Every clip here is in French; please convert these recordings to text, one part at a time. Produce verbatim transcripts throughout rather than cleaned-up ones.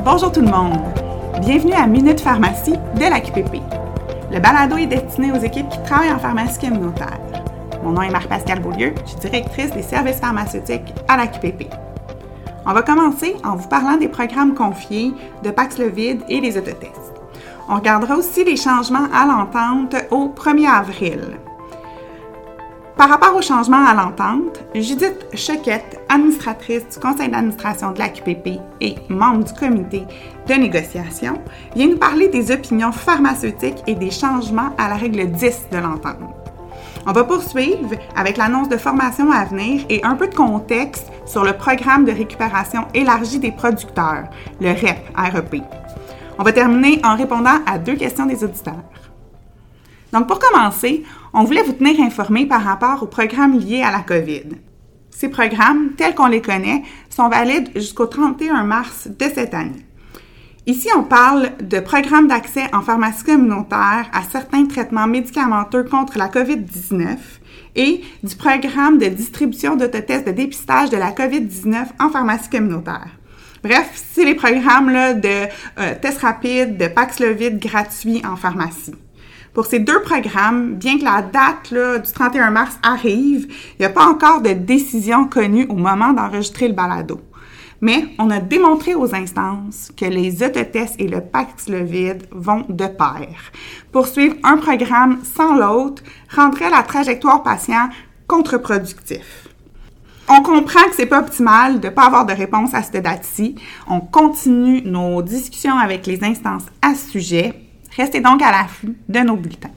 Bonjour tout le monde! Bienvenue à Minute Pharmacie de l'A Q P P. Le balado est destiné aux équipes qui travaillent en pharmacie communautaire. Mon nom est Marie-Pascale Beaulieu, je suis directrice des services pharmaceutiques à l'A Q P P. On va commencer en vous parlant des programmes confiés de Paxlovid et les autotests. On regardera aussi les changements à l'entente au premier avril. Par rapport aux changements à l'entente, Judith Choquette, administratrice du conseil d'administration de l'A Q P P et membre du comité de négociation, vient nous parler des opinions pharmaceutiques et des changements à la règle dix de l'entente. On va poursuivre avec l'annonce de formation à venir et un peu de contexte sur le programme de récupération élargi des producteurs, le R E P, R E P. On va terminer en répondant à deux questions des auditeurs. Donc, pour commencer, on voulait vous tenir informés par rapport aux programmes liés à la COVID. Ces programmes, tels qu'on les connaît, sont valides jusqu'au trente et un mars de cette année. Ici, on parle de programmes d'accès en pharmacie communautaire à certains traitements médicamenteux contre la covid dix-neuf et du programme de distribution d'autotests de dépistage de la covid dix-neuf en pharmacie communautaire. Bref, c'est les programmes là, de euh, tests rapides, de Paxlovid gratuits en pharmacie. Pour ces deux programmes, bien que la date là, du trente et un mars arrive, il n'y a pas encore de décision connue au moment d'enregistrer le balado. Mais on a démontré aux instances que les autotests et le Paxlovid vont de pair. Poursuivre un programme sans l'autre rendrait la trajectoire patient contre-productif. On comprend que c'est pas optimal de ne pas avoir de réponse à cette date-ci. On continue nos discussions avec les instances à ce sujet. Restez donc à l'affût de nos bulletins.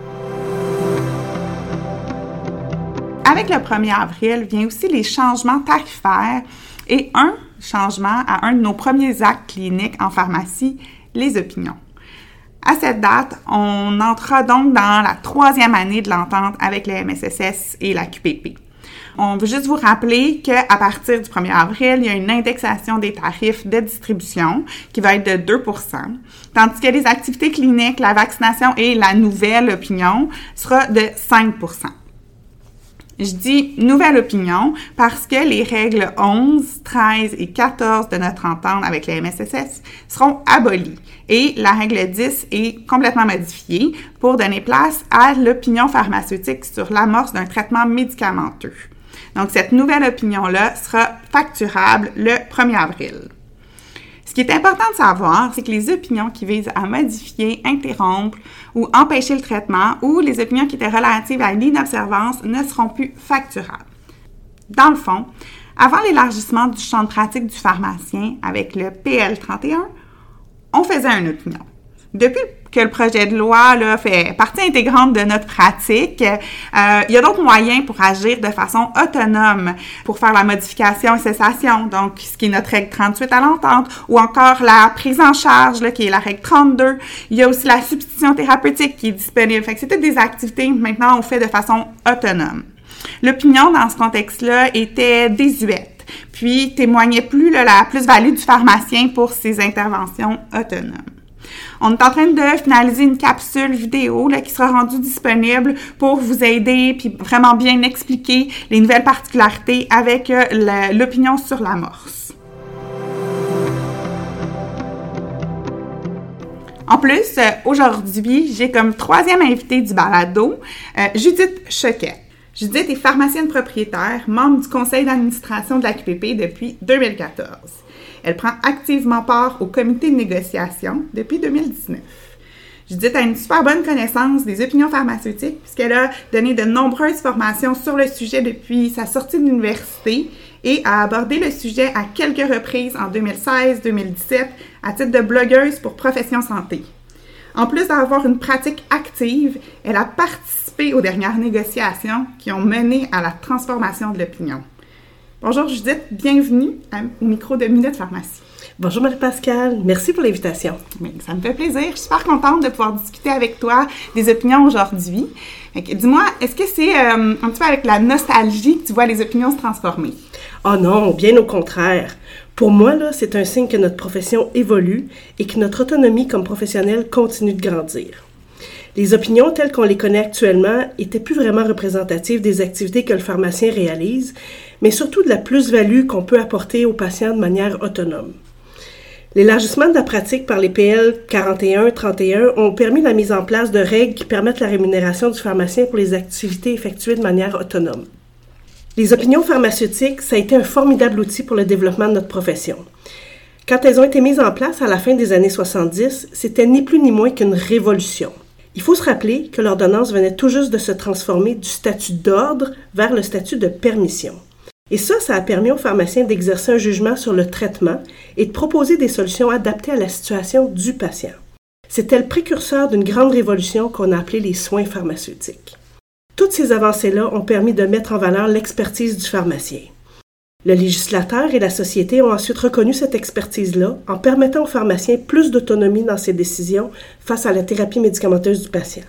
Avec le premier avril vient aussi les changements tarifaires et un changement à un de nos premiers actes cliniques en pharmacie, les opinions. À cette date, on entrera donc dans la troisième année de l'entente avec le M S S S et la Q P P. On veut juste vous rappeler qu'à partir du premier avril, il y a une indexation des tarifs de distribution qui va être de deux pour cent, tandis que les activités cliniques, la vaccination et la nouvelle opinion sera de cinq pour cent. Je dis nouvelle opinion parce que les règles onze, treize et quatorze de notre entente avec le M S S S seront abolies et la règle dix est complètement modifiée pour donner place à l'opinion pharmaceutique sur l'amorce d'un traitement médicamenteux. Donc, cette nouvelle opinion-là sera facturable le premier avril. Ce qui est important de savoir, c'est que les opinions qui visent à modifier, interrompre ou empêcher le traitement ou les opinions qui étaient relatives à l'inobservance ne seront plus facturables. Dans le fond, avant l'élargissement du champ de pratique du pharmacien avec le P L trente et un, on faisait une opinion. Depuis que le projet de loi là, fait partie intégrante de notre pratique, euh, il y a d'autres moyens pour agir de façon autonome, pour faire la modification et cessation, donc ce qui est notre règle trente-huit à l'entente, ou encore la prise en charge, là, qui est la règle trente-deux. Il y a aussi la substitution thérapeutique qui est disponible. Fait que c'est toutes des activités maintenant on fait de façon autonome. L'opinion dans ce contexte-là était désuète, puis témoignait plus là, la plus-value du pharmacien pour ses interventions autonomes. On est en train de finaliser une capsule vidéo là, qui sera rendue disponible pour vous aider puis vraiment bien expliquer les nouvelles particularités avec euh, la, l'opinion sur l'amorce. En plus, euh, aujourd'hui, j'ai comme troisième invitée du balado, euh, Judith Choquette. Judith est pharmacienne propriétaire, membre du conseil d'administration de l'A Q P P depuis deux mille quatorze. Elle prend activement part au comité de négociation depuis deux mille dix-neuf. Judith a une super bonne connaissance des opinions pharmaceutiques puisqu'elle a donné de nombreuses formations sur le sujet depuis sa sortie de l'université et a abordé le sujet à quelques reprises en deux mille seize deux mille dix-sept à titre de blogueuse pour Profession Santé. En plus d'avoir une pratique active, elle a participé aux dernières négociations qui ont mené à la transformation de l'opinion. Bonjour Judith, bienvenue au micro de Minute Pharmacie. Bonjour Marie-Pascale, merci pour l'invitation. Bien, ça me fait plaisir, je suis super contente de pouvoir discuter avec toi des opinions aujourd'hui. Donc, dis-moi, est-ce que c'est euh, un petit peu avec la nostalgie que tu vois les opinions se transformer? Oh non, bien au contraire. Pour moi, là, c'est un signe que notre profession évolue et que notre autonomie comme professionnel continue de grandir. Les opinions telles qu'on les connaît actuellement étaient plus vraiment représentatives des activités que le pharmacien réalise, mais surtout de la plus-value qu'on peut apporter aux patients de manière autonome. L'élargissement de la pratique par les P L quarante et un trente et un ont permis la mise en place de règles qui permettent la rémunération du pharmacien pour les activités effectuées de manière autonome. Les opinions pharmaceutiques, ça a été un formidable outil pour le développement de notre profession. Quand elles ont été mises en place à la fin des années soixante-dix, c'était ni plus ni moins qu'une révolution. Il faut se rappeler que l'ordonnance venait tout juste de se transformer du statut d'ordre vers le statut de permission. Et ça, ça a permis aux pharmaciens d'exercer un jugement sur le traitement et de proposer des solutions adaptées à la situation du patient. C'était le précurseur d'une grande révolution qu'on a appelée les soins pharmaceutiques. Toutes ces avancées-là ont permis de mettre en valeur l'expertise du pharmacien. Le législateur et la société ont ensuite reconnu cette expertise-là en permettant aux pharmaciens plus d'autonomie dans ses décisions face à la thérapie médicamenteuse du patient.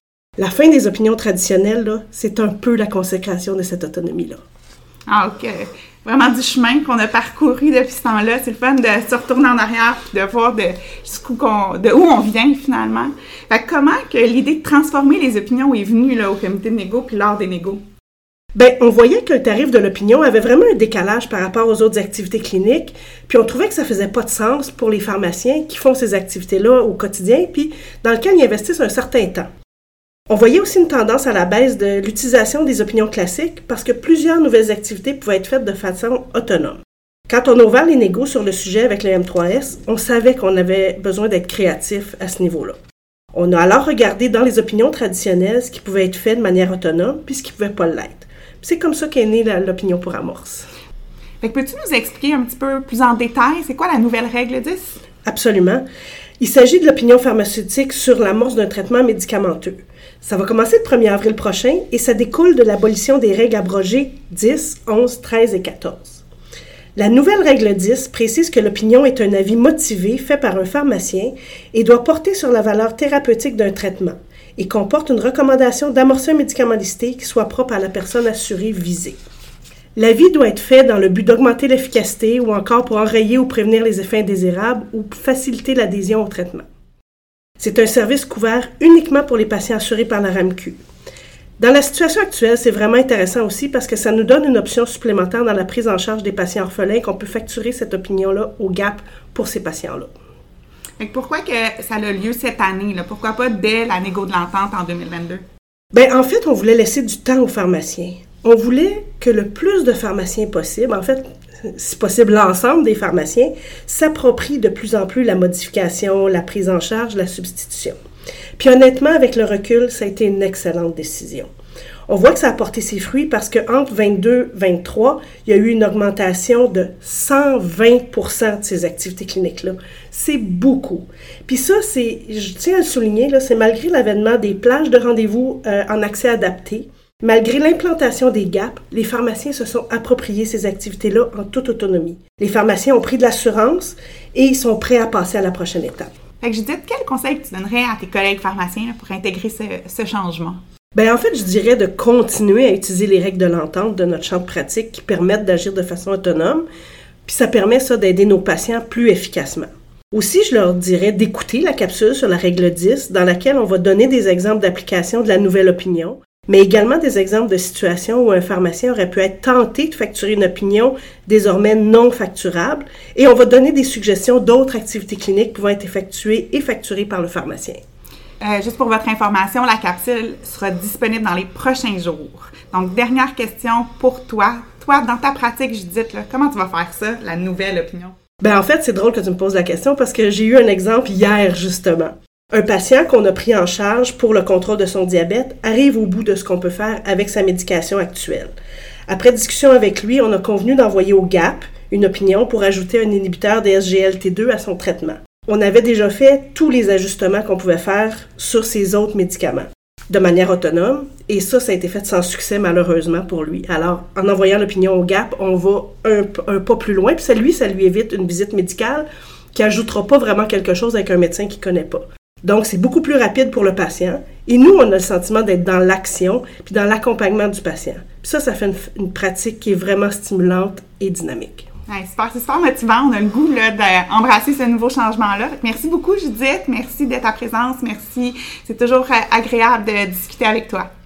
La fin des opinions traditionnelles, là, c'est un peu la consécration de cette autonomie-là. Ah, OK. Vraiment du chemin qu'on a parcouru depuis ce temps-là. C'est le fun de se retourner en arrière et de voir de, jusqu'où qu'on, de où on vient finalement. Fait que comment que l'idée de transformer les opinions est venue là, au comité de négo puis lors des négos? Bien, on voyait que le tarif de l'opinion avait vraiment un décalage par rapport aux autres activités cliniques, puis on trouvait que ça faisait pas de sens pour les pharmaciens qui font ces activités-là au quotidien, puis dans lesquelles ils investissent un certain temps. On voyait aussi une tendance à la baisse de l'utilisation des opinions classiques parce que plusieurs nouvelles activités pouvaient être faites de façon autonome. Quand on a ouvert les négos sur le sujet avec le M trois S, on savait qu'on avait besoin d'être créatif à ce niveau-là. On a alors regardé dans les opinions traditionnelles ce qui pouvait être fait de manière autonome puis ce qui ne pouvait pas l'être. C'est comme ça qu'est née la, l'opinion pour amorce. Fait que peux-tu nous expliquer un petit peu plus en détail, c'est quoi la nouvelle règle dix? Absolument. Il s'agit de l'opinion pharmaceutique sur l'amorce d'un traitement médicamenteux. Ça va commencer le premier avril prochain et ça découle de l'abolition des règles abrogées dix, onze, treize et quatorze. La nouvelle règle dix précise que l'opinion est un avis motivé fait par un pharmacien et doit porter sur la valeur thérapeutique d'un traitement et comporte une recommandation d'amorcer un médicament listé qui soit propre à la personne assurée visée. L'avis doit être fait dans le but d'augmenter l'efficacité ou encore pour enrayer ou prévenir les effets indésirables ou faciliter l'adhésion au traitement. C'est un service couvert uniquement pour les patients assurés par la R A M Q. Dans la situation actuelle, c'est vraiment intéressant aussi parce que ça nous donne une option supplémentaire dans la prise en charge des patients orphelins qu'on peut facturer cette opinion-là au G A P pour ces patients-là. Fait que pourquoi que ça a lieu cette année? Là? Pourquoi pas dès la négo de l'entente en deux mille vingt-deux? Bien, en fait, on voulait laisser du temps aux pharmaciens. On voulait que le plus de pharmaciens possible, en fait, si possible l'ensemble des pharmaciens, s'approprient de plus en plus la modification, la prise en charge, la substitution. Puis honnêtement, avec le recul, ça a été une excellente décision. On voit que ça a porté ses fruits parce qu'entre vingt-deux et vingt-trois, il y a eu une augmentation de cent vingt pour cent de ces activités cliniques-là. C'est beaucoup. Puis ça, c'est, je tiens à le souligner, là, c'est malgré l'avènement des plages de rendez-vous euh, en accès adapté. Malgré l'implantation des G A P, les pharmaciens se sont appropriés ces activités-là en toute autonomie. Les pharmaciens ont pris de l'assurance et ils sont prêts à passer à la prochaine étape. Fait que Judith, quel conseil tu donnerais à tes collègues pharmaciens là, pour intégrer ce, ce changement? Bien, en fait, je dirais de continuer à utiliser les règles de l'entente de notre champ de pratique qui permettent d'agir de façon autonome, puis ça permet ça d'aider nos patients plus efficacement. Aussi, je leur dirais d'écouter la capsule sur la règle dix dans laquelle on va donner des exemples d'application de la nouvelle opinion, mais également des exemples de situations où un pharmacien aurait pu être tenté de facturer une opinion désormais non facturable, et on va donner des suggestions d'autres activités cliniques pouvant être effectuées et facturées par le pharmacien. Euh, juste pour votre information, la capsule sera disponible dans les prochains jours. Donc, dernière question pour toi. Toi, dans ta pratique, Judith, là, comment tu vas faire ça, la nouvelle opinion? Ben en fait, c'est drôle que tu me poses la question parce que j'ai eu un exemple hier, justement. Un patient qu'on a pris en charge pour le contrôle de son diabète arrive au bout de ce qu'on peut faire avec sa médication actuelle. Après discussion avec lui, on a convenu d'envoyer au G A P une opinion pour ajouter un inhibiteur des S G L T deux à son traitement. On avait déjà fait tous les ajustements qu'on pouvait faire sur ces autres médicaments, de manière autonome, et ça, ça a été fait sans succès malheureusement pour lui. Alors, en envoyant l'opinion au G A P, on va un, un pas plus loin, puis ça, lui, ça lui évite une visite médicale qui n'ajoutera pas vraiment quelque chose avec un médecin qu'il ne connaît pas. Donc, c'est beaucoup plus rapide pour le patient. Et nous, on a le sentiment d'être dans l'action puis dans l'accompagnement du patient. Puis ça, ça fait une, une pratique qui est vraiment stimulante et dynamique. Ouais, super, c'est super motivant. On a le goût là, d'embrasser ce nouveau changement-là. Merci beaucoup, Judith. Merci de ta présence. Merci. C'est toujours agréable de discuter avec toi.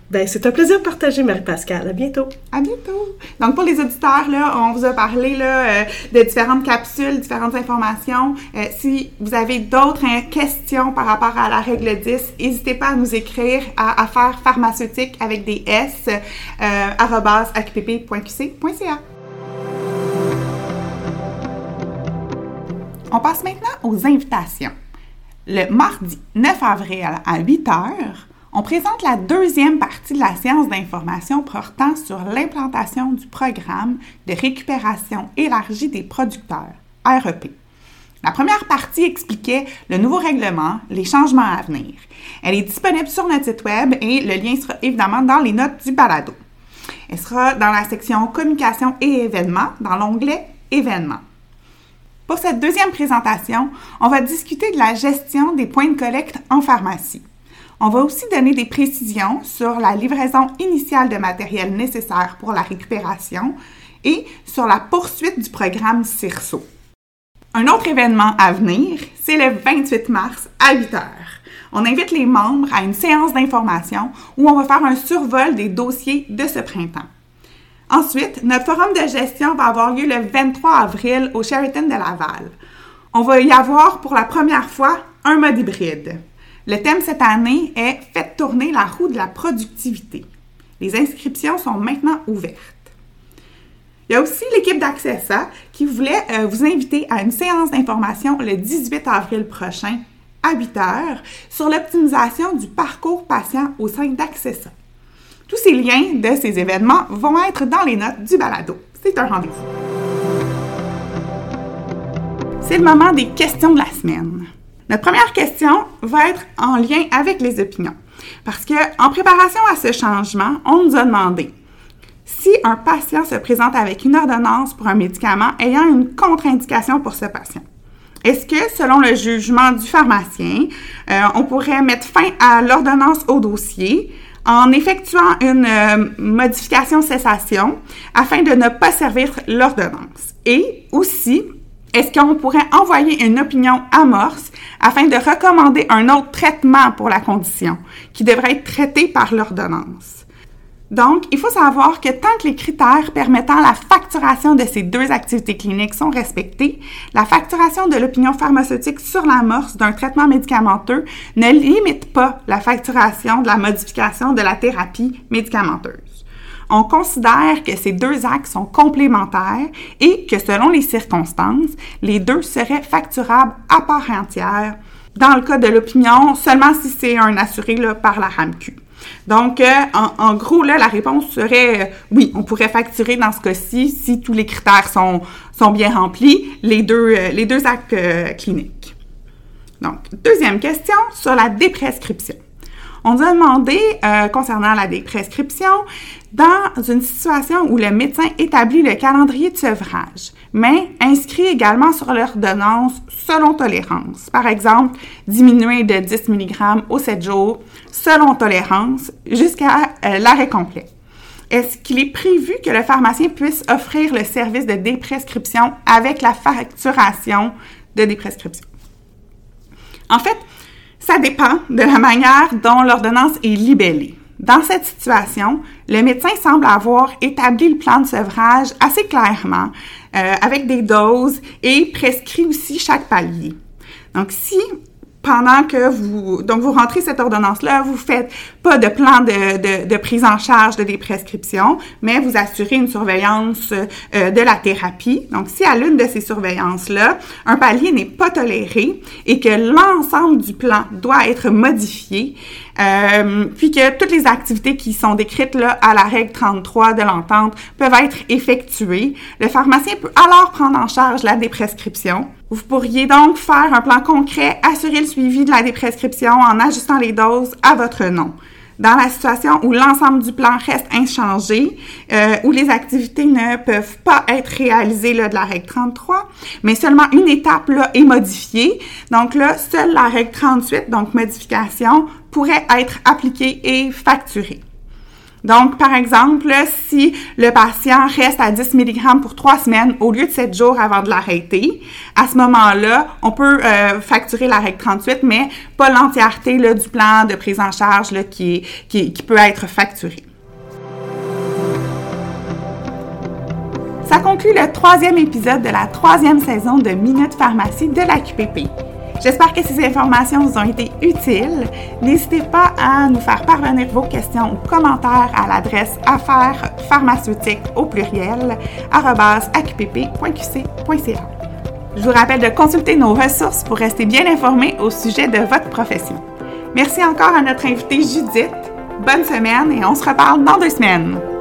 Ben, c'est un plaisir de partager, Marie-Pascale. À bientôt. À bientôt. Donc, pour les auditeurs, là, on vous a parlé là, euh, de différentes capsules, différentes informations. Euh, si vous avez d'autres hein, questions par rapport à la règle dix, n'hésitez pas à nous écrire à affaires pharmaceutiques avec des S, euh, arobase a q p p point q c point c a. On passe maintenant aux invitations. Le mardi neuf avril à huit heures, on présente la deuxième partie de la séance d'information portant sur l'implantation du programme de récupération élargie des producteurs, R E P. La première partie expliquait le nouveau règlement, les changements à venir. Elle est disponible sur notre site web et le lien sera évidemment dans les notes du balado. Elle sera dans la section Communication et événements, dans l'onglet Événements. Pour cette deuxième présentation, on va discuter de la gestion des points de collecte en pharmacie. On va aussi donner des précisions sur la livraison initiale de matériel nécessaire pour la récupération et sur la poursuite du programme CIRSO. Un autre événement à venir, c'est le vingt-huit mars à huit heures. On invite les membres à une séance d'information où on va faire un survol des dossiers de ce printemps. Ensuite, notre forum de gestion va avoir lieu le vingt-trois avril au Sheraton de Laval. On va y avoir pour la première fois un mode hybride. Le thème cette année est « Faites tourner la roue de la productivité ». Les inscriptions sont maintenant ouvertes. Il y a aussi l'équipe d'Accessa qui voulait euh, vous inviter à une séance d'information le dix-huit avril prochain à huit heures sur l'optimisation du parcours patient au sein d'Accessa. Tous ces liens de ces événements vont être dans les notes du balado. C'est un rendez-vous. C'est le moment des questions de la semaine. Notre première question va être en lien avec les opinions. Parce que, en préparation à ce changement, on nous a demandé si un patient se présente avec une ordonnance pour un médicament ayant une contre-indication pour ce patient. Est-ce que, selon le jugement du pharmacien, euh, on pourrait mettre fin à l'ordonnance au dossier en effectuant une euh, modification cessation afin de ne pas servir l'ordonnance? Et aussi, est-ce qu'on pourrait envoyer une opinion amorce afin de recommander un autre traitement pour la condition qui devrait être traité par l'ordonnance? Donc, il faut savoir que tant que les critères permettant la facturation de ces deux activités cliniques sont respectés, la facturation de l'opinion pharmaceutique sur l'amorce d'un traitement médicamenteux ne limite pas la facturation de la modification de la thérapie médicamenteuse. On considère que ces deux actes sont complémentaires et que selon les circonstances, les deux seraient facturables à part entière. Dans le cas de l'opinion, seulement si c'est un assuré là, par la R A M Q. Donc, euh, en, en gros, là, la réponse serait euh, oui, on pourrait facturer dans ce cas-ci si tous les critères sont, sont bien remplis, les deux, euh, les deux actes euh, cliniques. Donc, deuxième question sur la déprescription. On nous a demandé, euh, concernant la déprescription, dans une situation où le médecin établit le calendrier de sevrage, mais inscrit également sur l'ordonnance selon tolérance. Par exemple, diminuer de dix milligrammes aux sept jours, selon tolérance, jusqu'à euh, l'arrêt complet. Est-ce qu'il est prévu que le pharmacien puisse offrir le service de déprescription avec la facturation de déprescription? En fait, ça dépend de la manière dont l'ordonnance est libellée. Dans cette situation, le médecin semble avoir établi le plan de sevrage assez clairement, euh, avec des doses et prescrit aussi chaque palier. Donc, si pendant que vous donc vous rentrez cette ordonnance-là, vous faites pas de plan de, de, de prise en charge de des prescriptions, mais vous assurez une surveillance euh, de la thérapie. Donc, si à l'une de ces surveillances-là, un palier n'est pas toléré et que l'ensemble du plan doit être modifié, euh, puis que toutes les activités qui sont décrites là à la règle trente-trois de l'entente peuvent être effectuées, le pharmacien peut alors prendre en charge la déprescription. Vous pourriez donc faire un plan concret, assurer le suivi de la déprescription en ajustant les doses à votre nom. Dans la situation où l'ensemble du plan reste inchangé, euh, où les activités ne peuvent pas être réalisées là, de la règle trente-trois, mais seulement une étape là, est modifiée. Donc là, seule la règle trente-huit, donc modification, pourrait être appliquée et facturée. Donc, par exemple, si le patient reste à dix milligrammes pour trois semaines au lieu de sept jours avant de l'arrêter, à ce moment-là, on peut euh, facturer la règle trente-huit, mais pas l'entièreté là, du plan de prise en charge là, qui, qui, qui peut être facturé. Ça conclut le troisième épisode de la troisième saison de Minute Pharmacie de la Q P P. J'espère que ces informations vous ont été utiles. N'hésitez pas à nous faire parvenir vos questions ou commentaires à l'adresse affaires pharmaceutiques au pluriel arobase a q p p point q c point c a. Je vous rappelle de consulter nos ressources pour rester bien informé au sujet de votre profession. Merci encore à notre invitée Judith. Bonne semaine et on se reparle dans deux semaines.